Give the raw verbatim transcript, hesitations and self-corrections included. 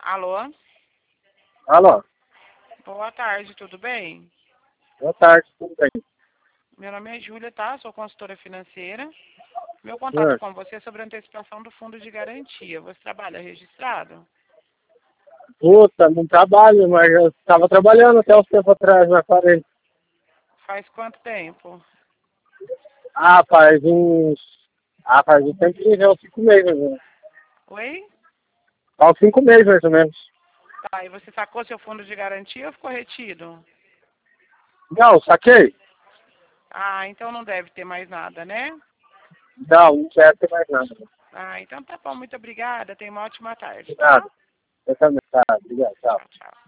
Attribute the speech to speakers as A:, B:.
A: Alô?
B: Alô,
A: Boa tarde, tudo bem?
B: boa tarde, tudo bem?
A: Meu nome é Júlia, tá? Sou consultora financeira. Meu contato
B: Ah,
A: com você é sobre a antecipação do fundo de garantia. Você trabalha registrado?
B: puta, não trabalho, mas eu estava trabalhando até uns tempo atrás, mas parei.
A: Faz quanto tempo?
B: Ah, faz uns. Ah, faz um tempinho, já uns cinco meses, mais ou menos.
A: Oi?
B: Há uns cinco meses, mais ou menos.
A: Tá, e você sacou seu fundo de garantia ou ficou retido?
B: Não, saquei?
A: Ah, então não deve ter mais nada, né?
B: Não, não quero ter mais nada.
A: Ah, então tá bom, muito obrigada. Tenha uma ótima tarde, tá?
B: Nada. Eu também, tá, obrigado, tchau.
A: Tchau, tchau.